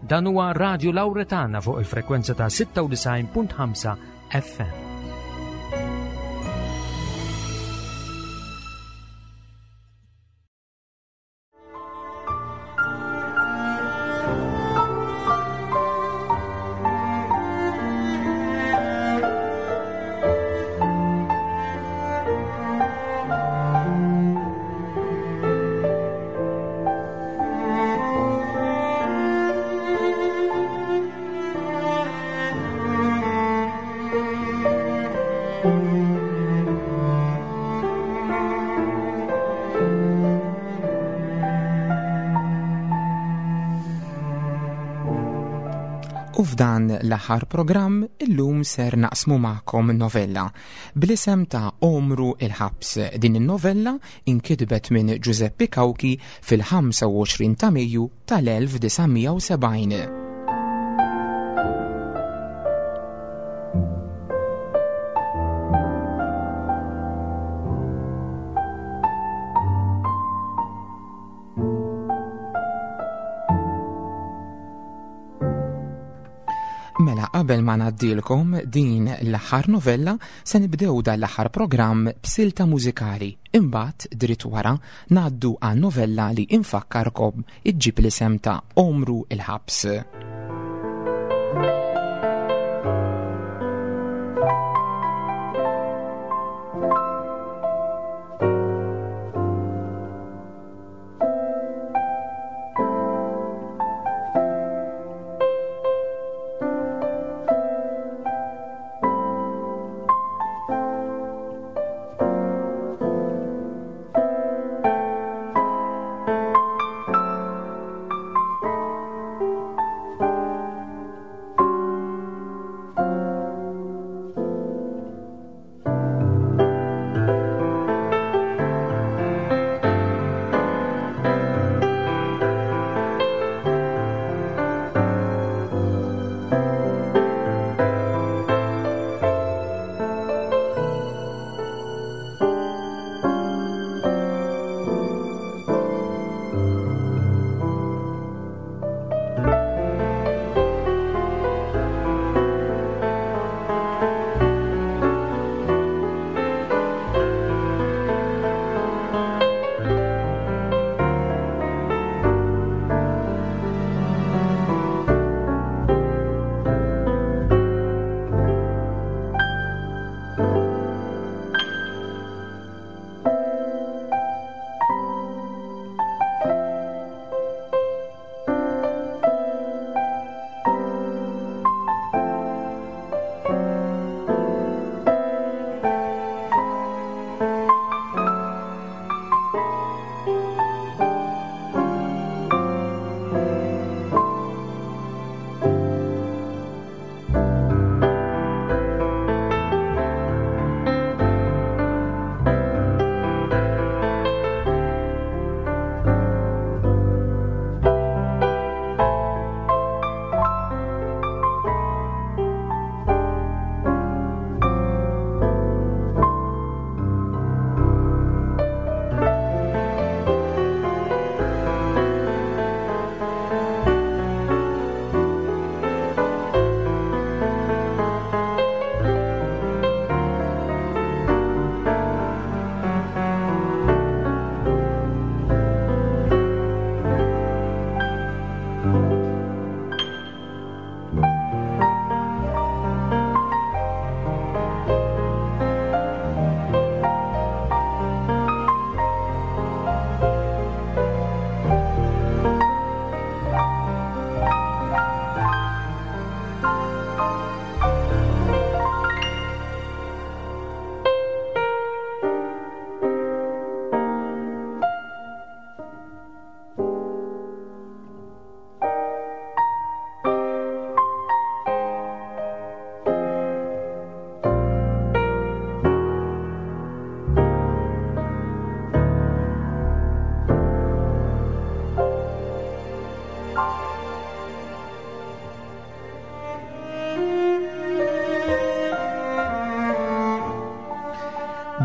Dan huwa Radio Lawretana fuq il-frekwenza ta' 96.5 FM. U f'dan l-aħħar programm illum ser naqsmu magħkom novella bl-isem ta' Omru il-ħabs. Din in-novella inkitbet minn Giuseppe Cauchi fil-25 ta' Mejju tal-1970. Mela qabel ma ngħaddilkom din l-aħħar novella se nibdew dan l-aħħar programm b'silta mużikali. Imbagħad dritt wara ngħaddu għan novella li infakkarkom iġġib l-isem ta' Omru il-ħabs.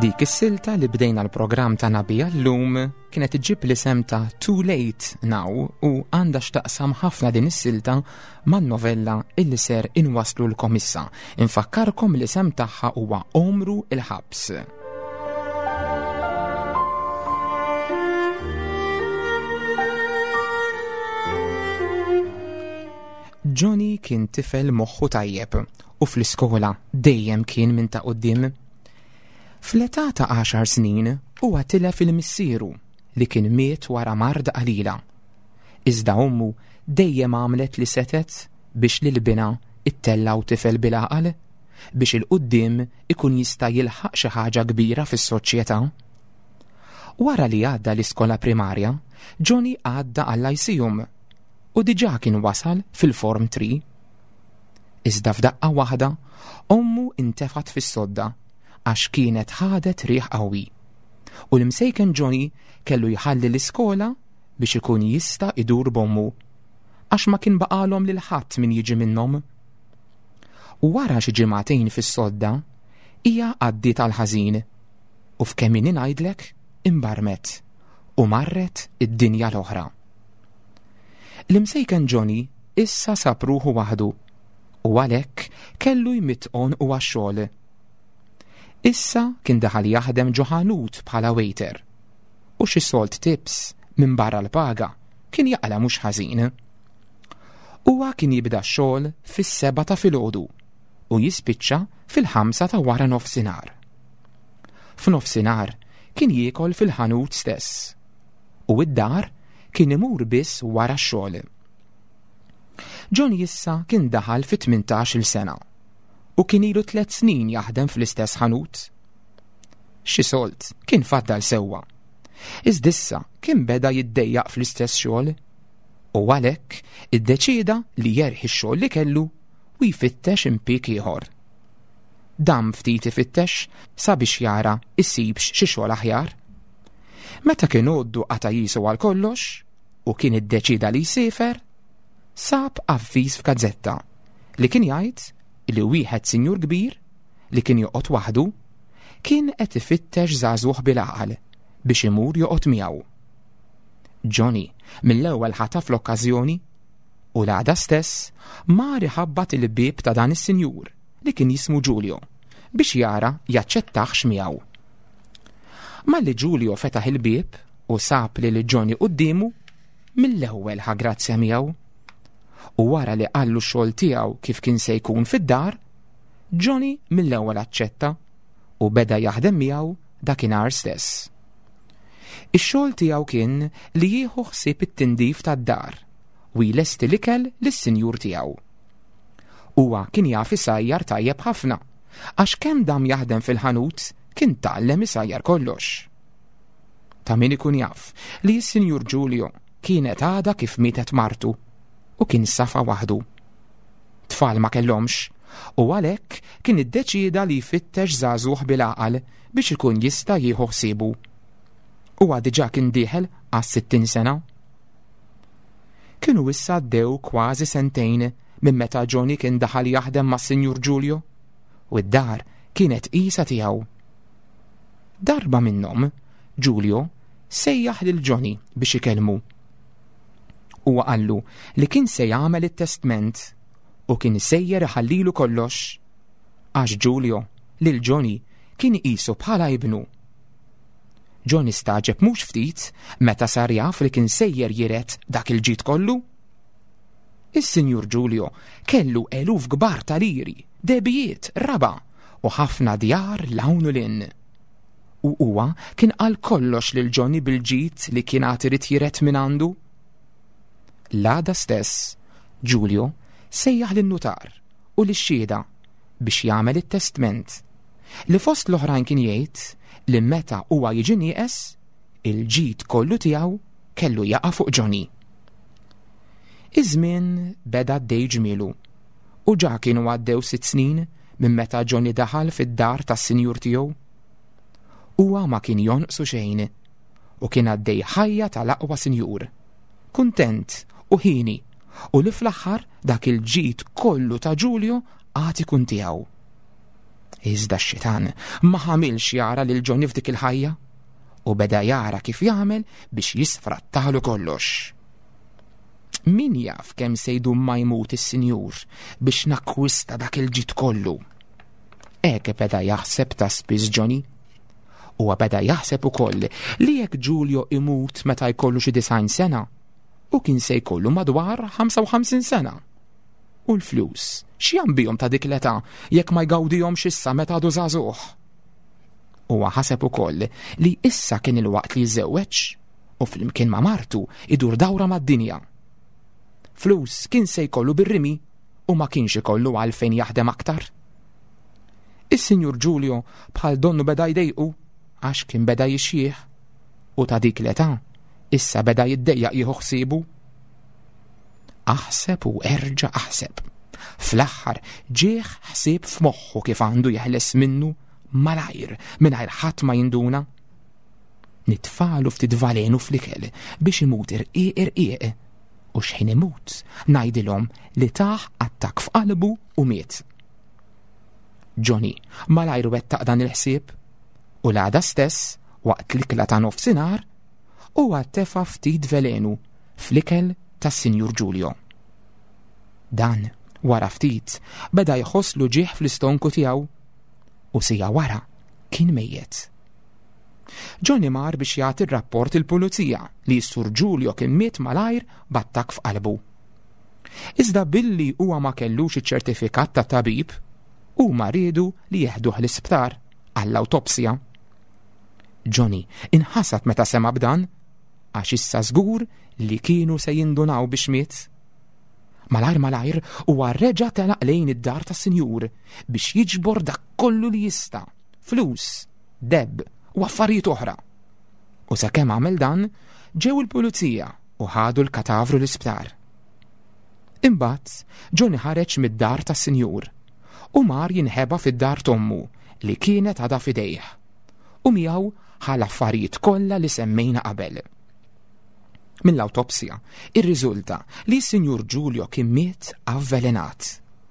Dik is-silta li bdejna l-programm ta' nabija llum kienet iġib l-isem ta' Too Late Now u għandha x'taqsam ħafna din is-silta man-novella illi ser inwaslu l-komissa. Infakkarkom l-isem tagħha huwa Omru il-ħabs. Johnny kien tifel moħħu tajjeb u fl-iskola dejjem kien minn ta' quddiem. Fl-età ta' 10 snin huwa tilef il-missieru li kien miet wara mard qalila. Iżda ommu dejjem għamlet li setet biex l-bina ittellaw tifel bil-għaqal biex il-qudiem ikun jista' jilħaq xi ħaġa kbira fis-soċjetà. Wara li għadda l-iskola primarja, Johnny għadda għall-Lyceum u diġà kien wasal fil-Form 3. Iżda f'daqqa waħda ommu intefat fis-sodda għax kienet ħadet riħ qawwi. U l-imsejken Johnny kellu jħalli l-iskola biex ikun jista' idur bommu għax ma kien baqalhom lil ħadd min jiġi minnhom. U wara xi ġimagħtejn fis-sodda hija għaddiet għal ħażin u f'kemm min ngħidlek imbarmet u marret id-dinja l-oħra. L-imsejken Johnny issa sab ruħu waħdu u għalhekk kellu jmitqon u għax-xogħol. Issa kien daħal jaħdem ġo ħanut bħala waiter u xi solt tips minn barra l-paga kien jaqla mhux ħażin. Huwa kien jibda x-xogħol fis-7 ta' filgħodu u jispiċċa fil-5 ta' wara nofsinhar. F'nofsinhar kien jiekol fil-ħanut stess u id-dar kien imur biss wara x-xogħol. Johnny issa kien daħal fi 18-il sena u kien ilu 3 snin jaħdem fl-istess ħanut. Xi solt kien faddal sewwa. Iżdissa kien beda jiddejjaq fl-istess xogħol u għalhekk iddeċieda li jerħi x-xogħol li kellu u jfittex impjieg ieħor. Dam ftit ifittex sabiex jara issibx xi xogħol aħjar. Meta kien għoddu qata jisu għal kollox u kien iddeċida li jsifer, sab avviż f'gazzetta li kien jgħid li wieħed sinjur kbir li kien joqgħod waħdu kien qed ifittex żagħżugħ bil-għaqal biex imur joqgħod miegħu. Johnny mill-ewwel ħataf l-okkażjoni u l-għada stess mar iħabbat il-bieb ta' dan is-sinjur li kien jismu Giulio biex jara jaċċettaħx miegħu. Malli Giulio fetaħ il-bieb u sab li Johnny qudiemu mill-ewwel ħagrazzja miegħu. U wara li qallu x-xogħol tiegħu kif kien se jkun fid-dar, Johnny mill-ewwel aċċetta u beda jaħdem miegħu dakinhar stess. Ix-xogħol tiegħu kien li jieħu ħsieb it-tindif tad-dar u jlesti l-ikel lis-sinjur tiegħu. Huwa kien jaf isajjar tajjeb ħafna għax kemm dam jaħdem fil-ħanut kien tgħallem isajjar kollox. Ta' min ikun jaf li s-sinjur Giulio kienet għada kif mietet martu u kien safa waħdu. Tfal ma kellhomx u għalhekk kien iddeċida li jfittex żagħżugħ bil-għaqal biex ikun jista' jieħu ħsiebu. Huwa diġà kien dieħel għas 60 sena. Kienu issa għaddew kważi sentejn minn meta Johnny kien daħal jaħdem mas-Sinjur Giulio u d-dar kienet qisa tiegħu. Darba minnhom Giulio sejjaħ lil Johnny biex ikellmu. Huwa qallu li kien se jagħmel it-testament u kien sejjer iħallilu kollox għax Giulio lil Johnny kien qisu bħala ibnu. Johnny staġeb mhux ftit meta sar jaf li kien sejjer jiret dak il-ġid kollu. Is-Sinjur Giulio kellu eluf kbar ta' liri, debijiet, raba u ħafna djar l-hawn u lin. U huwa kien qal kollox lil Johnny bil-ġid li kien għad irid jiret minn għandu. L-għada stess, Giulio sejjaħ lin-nutar u lix-xhieda biex jagħmel it-testament li fost l-oħrajn kien jgħid li meta huwa jiġi nieqes il-ġid kollu tiegħu kellu jaqa' fuq Johnny. Iż-żmien beda għaddej ġmielu u ġa kienu għaddew 6 snin minn meta Johnny daħal fid-dar tas-sinjur tiegħu. Huwa ma kien jonqsu xejn u kien għaddej ħajja tal-aqwa sinjur, kuntent u ħini u li fl-aħħar dak il-ġid kollu ta' Giulio għad ikun tiegħu. Iżda x-xitan ma ħamilx jara lil Johnny f'dik il-ħajja u beda jara kif jagħmel biex jisfrattalu kollox. Min jaf kemm sejdu ma jmut is-Sinjur biex nakkwista dak il-ġid kollu? Hekk beda jaħseb ta' spiss Johnny. Huwa beda jaħseb ukoll li jekk Giulio imut meta jkollu xi 90 sena u kien se jkollu madwar 55 sena. U l-flus, x'jan bihom ta' dik l-età jekk ma jgawdihomx issa meta għadu żagħżugħ? Huwa ħaseb ukoll li issa kien il-waqt li jiżżewweġ u flimkien ma' martu idur dawra mad-dinja. Flus kien se jkollu bir-rimi u ma kienx ikollu għalfejn jaħdem aktar. Is-Sinjur Giulio bħal donnu beda jdejqu għax kien beda jixjieħ u ta' dik l-età issa beda jiddejjaq jieħu ħsiebu. Aħseb u erġa' aħseb. Fl-aħħar ġieħ ħsieb f'moħħu kif għandu jeħles minnu malajr mingħajr ħadd ma jinduna. Nitfalu ftit valenu fl-ikel biex imut irqiq u x'ħin imut ngħidilhom li taħ attakk f'qalbu u miet. Johnny malajr wettaq dan il-ħsieb u l-għada stess waqt l-ikla ta' nofsinhar huwa tefa' ftit velenu fl-ikel tas-Sinjur Giulio. Dan wara ftit beda jħosslu ġieħ fl-istonku tiegħu u sija wara kien mejjed. Johnny mar biex jagħti r-rapport il-pulizija li s-Sur Giulio kien miet malajr b'attakk f'qalbu. Iżda billi huwa ma kellux iċ-ċertifikat ta' tabib huma riedu li jeħduh l-isptar għall-awtopsja. Johnny inħasab meta sema b'dan għax issa żgur li kienu se jindunaw biex miet. Malajr huwa reġa' telaq lejn id-dar tas-Sinjur biex jiġbor dak kollu li jista' flus, debb u affarijiet oħra. U sakemm għamel dan, ġew il-pulizija u ħadu l-katavru l-isptar. Imbagħad Johnny ħareġ mid-dar tas-Sinjur u mar jinħeba fid-dar tommu li kienet għadha f'idejh. U miegħu ħal affarijiet kollha li semmejna qabel. Mill-awtopsja irriżulta li s-Sinjur Giulio kien miet avvelenat.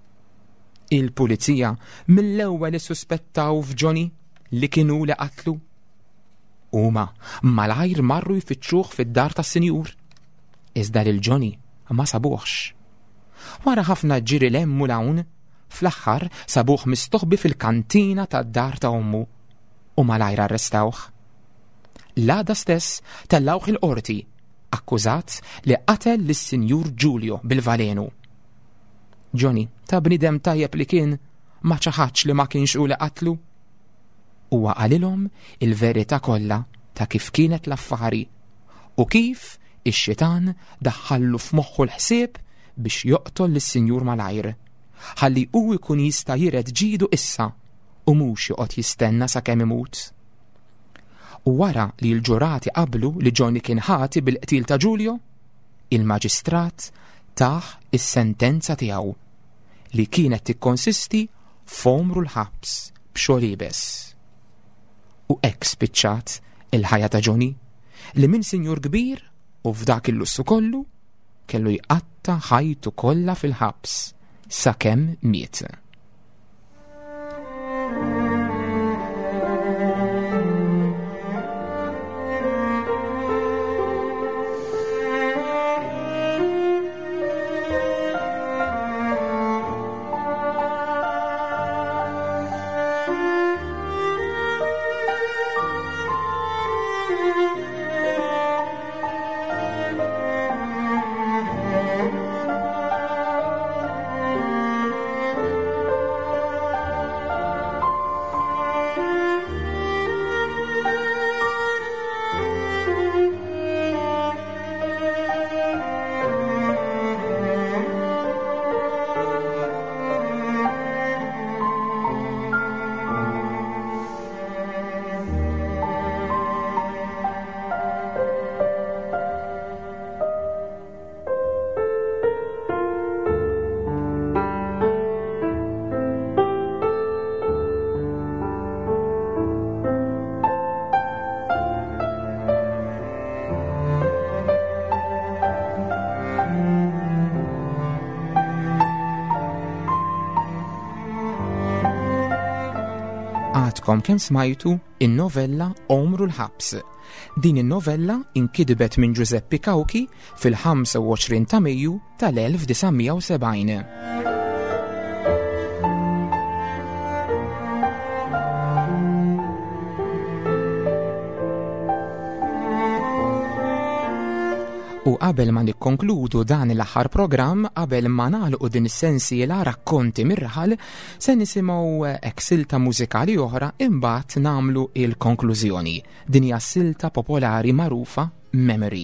Il-pulizija mill-ewwel issuspettaw f'Johnny li kienu li qatlu. Huma malajr marru jfittxuh fid-dar tas-Sinjur. Iżda lil Johnny ma sabuhx. Wara ħafna ġiri lemmu l-hawn, fl-aħħar sabuh mistoħbi fil-kantina tad-dar ta' ommu u malajr arrestawh. L-għada stess tellawh il-qorti akkużat li qatel lis-Sinjur Giulio bil-valenu. Johnny ta' bnidem tajjeb li kien ma ċaħax li ma kienx u li qatlu. Huwa qalilhom il-verità kollha ta' kif kienet l-affari u kif ix-xitan daħħallu f'moħħu l-ħsieb biex joqtol lis-Sinjur malajr ħalli hu jkun jista' jired ġidu issa u mhux joqgħod jistenna sakemm imut. U wara li l-ġurati qablu li Johnny kien ħati bil-qtil ta' Giulio, il-maġistrat taħ is-sentenza tiegħu li kienet tikkonsisti f'omru l-ħabs b'xogħol ibes. U hekk spiċċat il-ħajja ta' Johnny li minn sinjur kbir u f'dak il-lussu kollu kellu jqatta ħajtu kollha fil-ħabs sakemm miet. Għadkom kemm smajtu in-novella Omru l-ħabs. Din in-novella inkitbet minn Giuseppe Cauchi fil-25 ta' Mejju tal-1970. U qabel ma nikkonkludu dan l-aħħar programm, qabel ma nagħlqu din is-sensiela Rakkonti mir-Raħal, se nisimgħu hekk silta mużikali oħra imbagħad nagħmlu il-konklużjoni. Din hija silta popolari magħrufa Memory.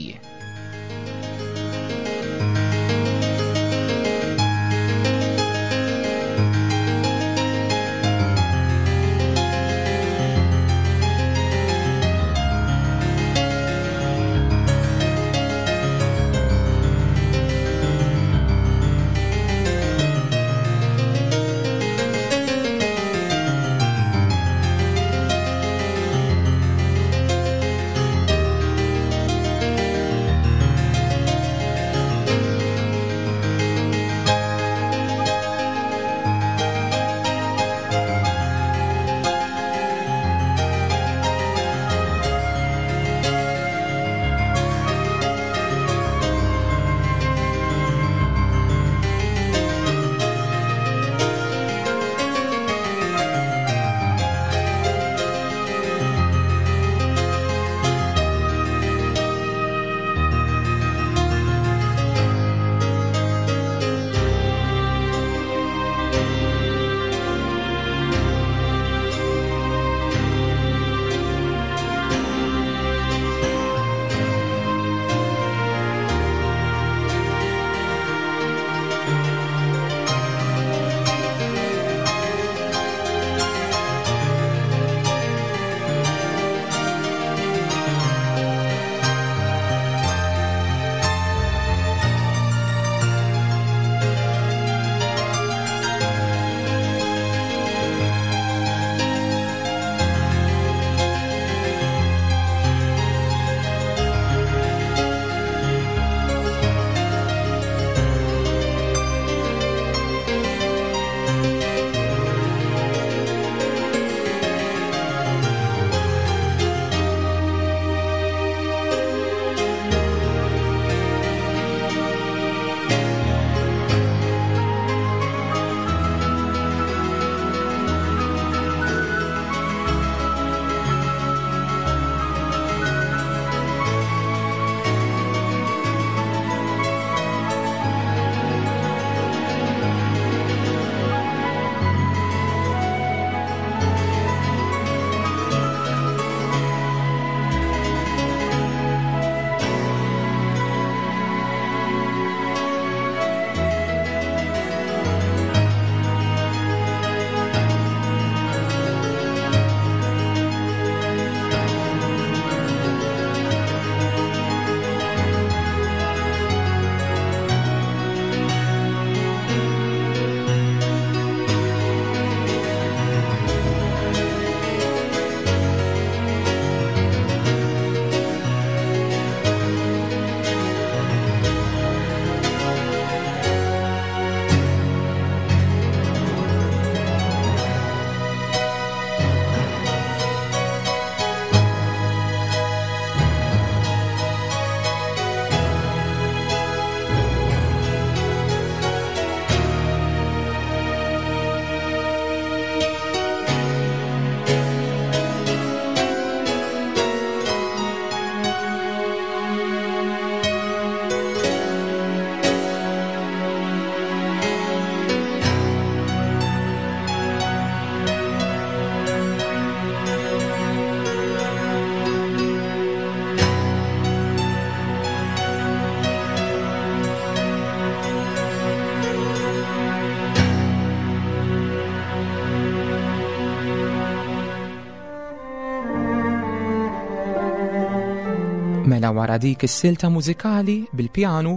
Mela wara dik is-silta mużikali bil-pjanu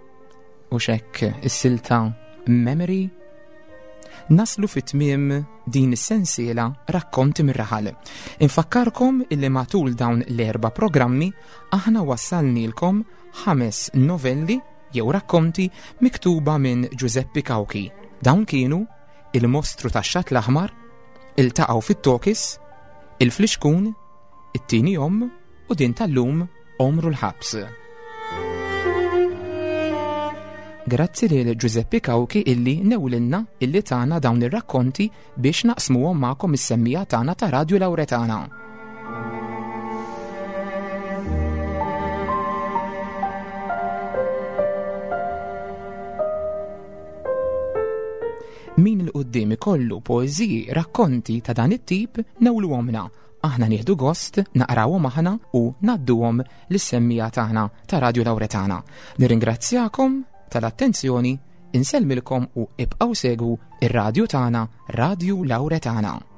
u xekk is-silta Memory, naslu fit-tmiem din is-sensiela Rakkonti mir-Raħal. Infakkarkom illi matul dawn l-4 programmi aħna wassalnilkom 5 novelli jew rakkonti miktuba minn Giuseppe Cauchi. Dawn kienu Il-Mostru tax-Xatt l-Aħmar, iltaqgħu fit-Tokis, il-Flixkun, it-tieni jom u din tal-lum Omru l-ħabs. Grazzi lil Giuseppe Kawki illi newlilna illi tagħna dawn ir-rakkonti biex naqsmuhom magħkom is-semmija tagħna ta' Radio Lawretana. Min il-qudiem ikollu poeżiji, rakkonti ta' dan it-tip newluhomna. Aħna nieħdu gost, naqrawhom aħna u nadduhom lis-semmija tagħna ta' Radio Lawretana. Nirringrazzjakom tal-attenzjoni, insellmilkom u ibqgħu segwu ir-radju tagħna, Radio Lawretana.